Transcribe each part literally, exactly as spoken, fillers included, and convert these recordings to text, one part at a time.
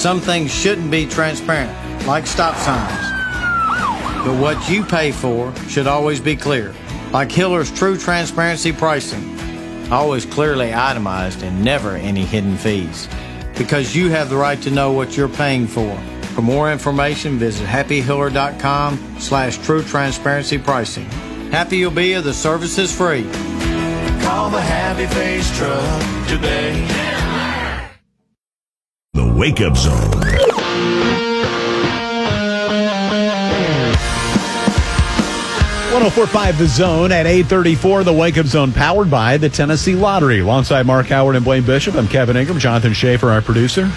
Some things shouldn't be transparent, like stop signs. But what you pay for should always be clear, like Hiller's True Transparency Pricing. Always clearly itemized and never any hidden fees. Because you have the right to know what you're paying for. For more information, visit happyhiller.com slash true transparency pricing. Happy you'll be if the service is free. Call the Happy Face Truck today. The Wake Up Zone. one oh four point five The Zone at eight thirty-four. The Wake Up Zone powered by the Tennessee Lottery. Alongside Mark Howard and Blaine Bishop, I'm Kevin Ingram, Jonathan Schaefer, our producer.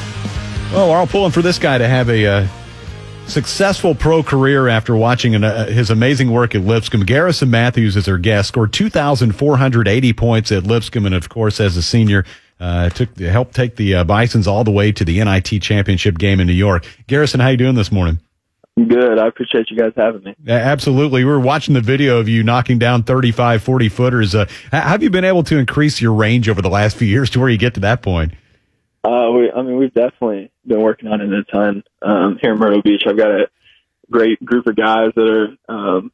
Well, we're all pulling for this guy to have a uh, successful pro career after watching an, uh, his amazing work at Lipscomb. Garrison Matthews is our guest, scored two thousand four hundred eighty points at Lipscomb, and of course, as a senior, uh, took helped take the uh, Bisons all the way to the N I T championship game in New York. Garrison, how you doing this morning? Good. I appreciate you guys having me. Absolutely. We were watching the video of you knocking down thirty-five, forty footers. Uh, how have you been able to increase your range over the last few years to where you get to that point? Uh, we, I mean, we've definitely been working on it a ton um, here in Myrtle Beach. I've got a great group of guys that are um,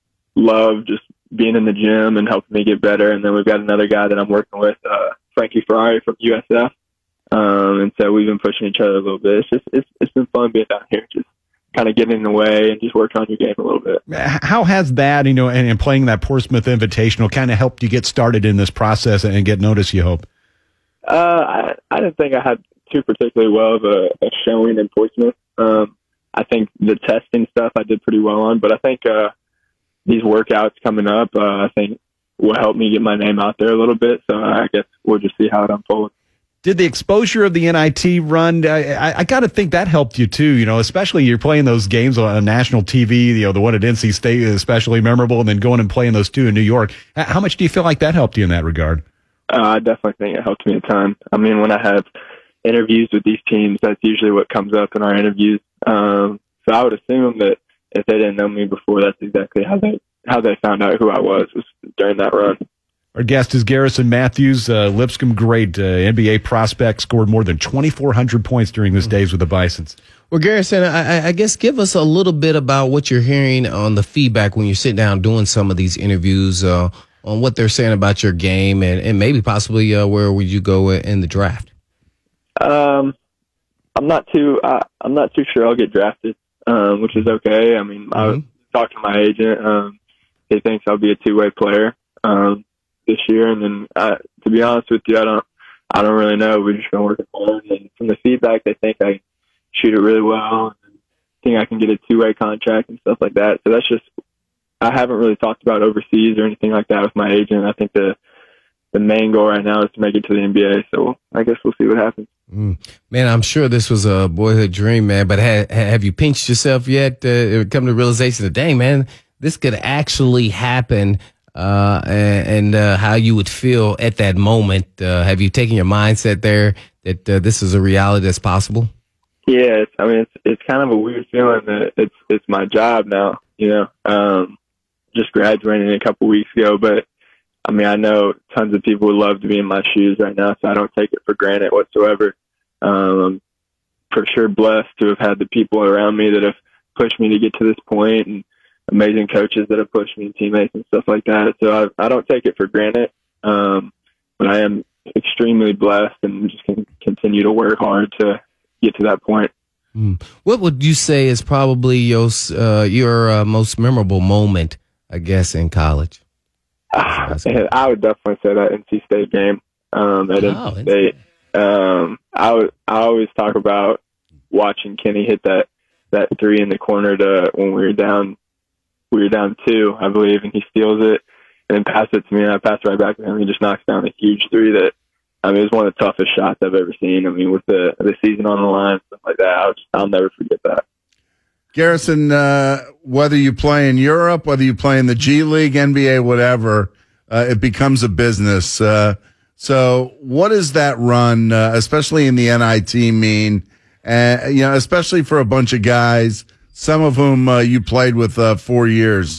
love just being in the gym and helping me get better. And then we've got another guy that I'm working with, uh, Frankie Ferrari from U S F. Um, and so we've been pushing each other a little bit. It's just it's it's been fun being down here, just kind of getting in the way and just working on your game a little bit. How has that, you know, and, and playing that Portsmouth Invitational kind of helped you get started in this process and get noticed, you hope? Uh, I, I didn't think I had too particularly well of a, a showing in Portsmouth. Um, I think the testing stuff I did pretty well on, but I think uh, these workouts coming up, uh, I think will help me get my name out there a little bit. So I guess we'll just see how it unfolds. Did the exposure of the N I T run, I, I, I got to think that helped you too, you know, especially you're playing those games on national T V, you know, the one at N C State is especially memorable, and then going and playing those two in New York. How much do you feel like that helped you in that regard? Uh, I definitely think it helped me a ton. I mean, when I have interviews with these teams, that's usually what comes up in our interviews. Um, so I would assume that if they didn't know me before, that's exactly how they how they found out who I was, was during that run. Our guest is Garrison Matthews, uh, Lipscomb great uh, N B A prospect, scored more than twenty-four hundred points during his days with the Bisons. Well, Garrison, I, I guess give us a little bit about what you're hearing on the feedback when you sit down doing some of these interviews, uh, on what they're saying about your game, and, and maybe possibly uh, where would you go in the draft? Um, I'm not too uh, I'm not too sure I'll get drafted, um, which is okay. I mean, mm-hmm. I was talking to my agent. Um, he thinks I'll be a two way player um, this year, and then uh, to be honest with you, I don't I don't really know. We're just gonna work hard, and from the feedback, they think I shoot it really well, and think I can get a two way contract and stuff like that. So that's just. I haven't really talked about overseas or anything like that with my agent. I think the the main goal right now is to make it to the N B A. So I guess we'll see what happens. Mm. Man, I'm sure this was a boyhood dream, man. But ha- have you pinched yourself yet? Uh, come to the realization that, dang, man, this could actually happen, uh, and, and uh, how you would feel at that moment. Uh, have you taken your mindset there that uh, this is a reality that's possible? Yeah, it's, I mean, it's it's kind of a weird feeling that it's it's my job now. You know. Um, just graduating a couple weeks ago, but I mean, I know tons of people would love to be in my shoes right now, so I don't take it for granted whatsoever. Um, I'm for sure blessed to have had the people around me that have pushed me to get to this point, and amazing coaches that have pushed me, and teammates and stuff like that. So I, I don't take it for granted, um, but I am extremely blessed and just can continue to work hard to get to that point. Mm. What would you say is probably your, uh, your uh, most memorable moment, I guess, in college? Uh, I would definitely say that N C State game um, at oh, N C State. Um, I would. I always talk about watching Kenny hit that, that three in the corner to when we were down. We were down two, I believe, and he steals it and then passes it to me, and I pass it right back to him. He just knocks down a huge three that, I mean, it was one of the toughest shots I've ever seen. I mean, with the the season on the line, stuff like that, I'll, just, I'll never forget that. Garrison, uh, whether you play in Europe, whether you play in the G League, N B A, whatever, uh, it becomes a business. Uh, so what does that run, uh, especially in the N I T, mean? Uh, you know, especially for a bunch of guys, some of whom uh, you played with uh, four years.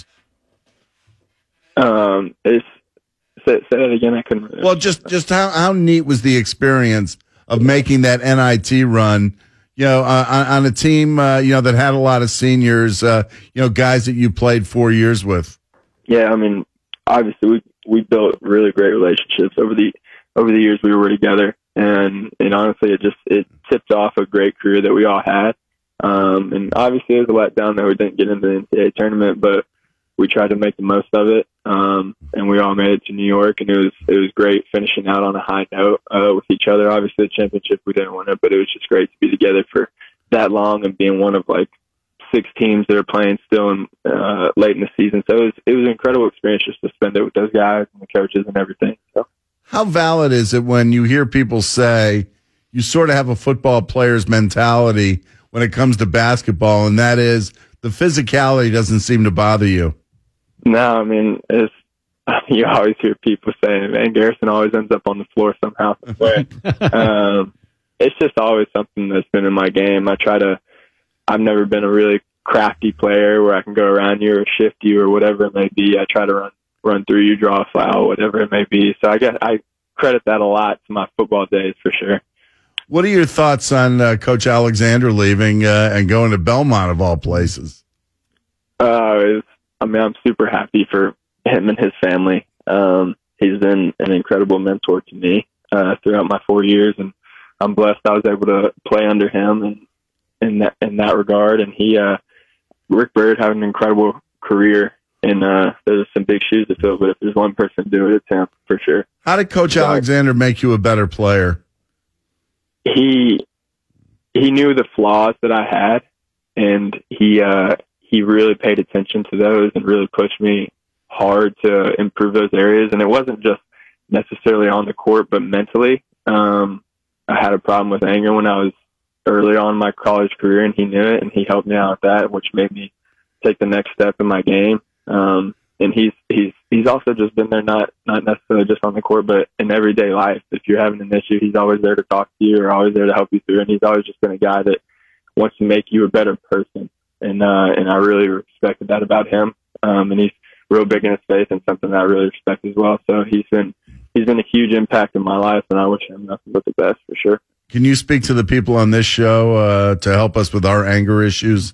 Um, it's, say, say that again. I couldn't. Really well, just just how how neat was the experience of making that N I T run? you know, uh, on, on a team, uh, you know, that had a lot of seniors, uh, you know, guys that you played four years with? Yeah, I mean, obviously we we built really great relationships over the over the years we were together, and and honestly, it just it tipped off a great career that we all had. Um, and obviously, it was a letdown that we didn't get into the N C double A tournament, but we tried to make the most of it. Um, and we all made it to New York, and it was it was great finishing out on a high note uh, with each other. Obviously, the championship we didn't win it, but it was just great to be together for that long and being one of like six teams that are playing still in, uh, late in the season. So it was it was an incredible experience just to spend it with those guys and the coaches and everything. So, how valid is it when you hear people say you sort of have a football player's mentality when it comes to basketball, and that is the physicality doesn't seem to bother you? No, I mean, it's, you always hear people saying, man, Garrison always ends up on the floor somehow, some way. um, it's just always something that's been in my game. I try to, I've never been a really crafty player where I can go around you or shift you or whatever it may be. I try to run, run through you, draw a foul, whatever it may be. So I guess I credit that a lot to my football days for sure. What are your thoughts on uh, Coach Alexander leaving uh, and going to Belmont of all places? Uh, it's, I mean, I'm super happy for him and his family. Um, he's been an incredible mentor to me uh, throughout my four years, and I'm blessed I was able to play under him and in that in that regard. And he, uh, Rick Byrd, had an incredible career, and uh, there's some big shoes to fill. But if there's one person to do it, it's him for sure. How did Coach so, Alexander make you a better player? He he knew the flaws that I had, and he. Uh, He really paid attention to those and really pushed me hard to improve those areas. And it wasn't just necessarily on the court, but mentally. Um, I had a problem with anger when I was early on in my college career, and he knew it, and he helped me out with that, which made me take the next step in my game. Um, and he's he's he's also just been there, not not necessarily just on the court, but in everyday life. If you're having an issue, he's always there to talk to you, or always there to help you through. And he's always just been a guy that wants to make you a better person. And, uh, and I really respected that about him. Um, and he's real big in his faith and something that I really respect as well. So he's been, he's been a huge impact in my life, and I wish him nothing but the best for sure. Can you speak to the people on this show, uh, to help us with our anger issues?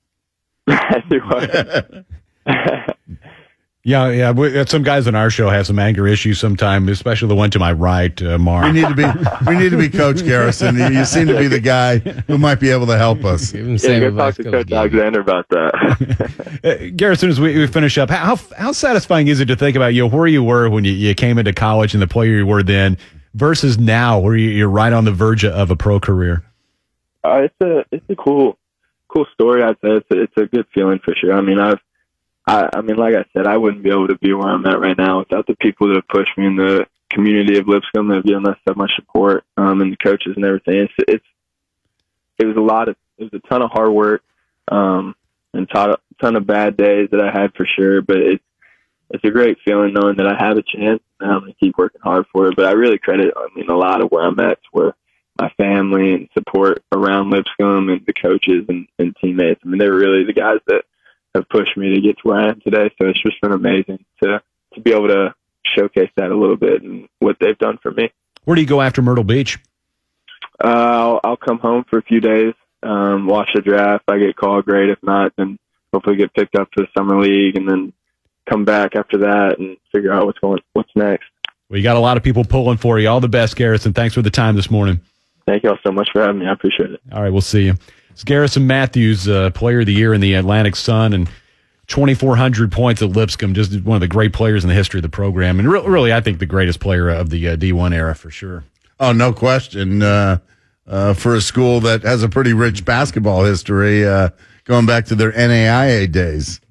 Yeah, yeah. We, some guys on our show have some anger issues sometimes, especially the one to my right, uh, Mark. We need to be, we need to be Coach Garrison. You, you seem to be the guy who might be able to help us. Give him Yeah, same go advice talk to Coach Coach Alexander about that. Uh, Garrison, as we, we finish up, how how satisfying is it to think about you know, where you were when you, you came into college and the player you were then versus now, where you, you're right on the verge of a pro career? Uh, it's a it's a cool cool story. I'd say it's a, it's a good feeling for sure. I mean, I've I, I mean, like I said, I wouldn't be able to be where I'm at right now without the people that have pushed me in the community of Lipscomb that have given us so much support, um, and the coaches and everything. It's, it's it was a lot of it was a ton of hard work, um, and ton of, ton of bad days that I had for sure. But it's it's a great feeling knowing that I have a chance, and I'm gonna keep working hard for it. But I really credit, I mean, a lot of where I'm at to where my family and support around Lipscomb and the coaches and, and teammates. I mean, they're really the guys that have pushed me to get to where I am today. So it's just been amazing to, to be able to showcase that a little bit and what they've done for me. Where do you go after Myrtle Beach? Uh, I'll, I'll come home for a few days, um, watch the draft. If I get called, great. If not, then hopefully get picked up for the summer league and then come back after that and figure out what's going, what's next. Well, you got a lot of people pulling for you. All the best, Garrison. Thanks for the time this morning. Thank you all so much for having me. I appreciate it. All right, we'll see you. It's Garrison Matthews, uh, Player of the Year in the Atlantic Sun, and twenty-four hundred points at Lipscomb. Just one of the great players in the history of the program, and re- really, I think the greatest player of the uh, D one era for sure. Oh, no question. Uh, uh, for a school that has a pretty rich basketball history, uh, going back to their N A I A days.